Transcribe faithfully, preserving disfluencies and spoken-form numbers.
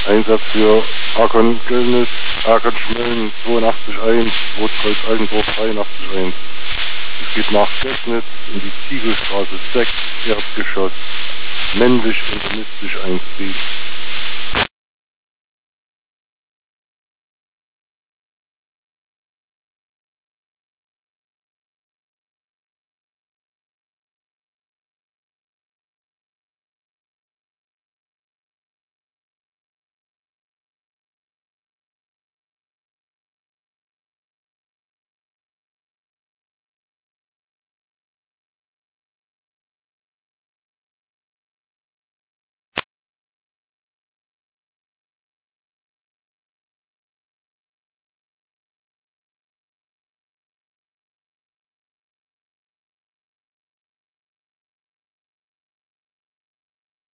Einsatz für Arkon Göllnis, Arkon Schmölln zweiundachtzig eins, Rotkreuz Altenburg dreiundachtzig eins. Es geht nach Gößnitz in die Ziegelstraße sechs, Erdgeschoss, männlich intermistisch eins b.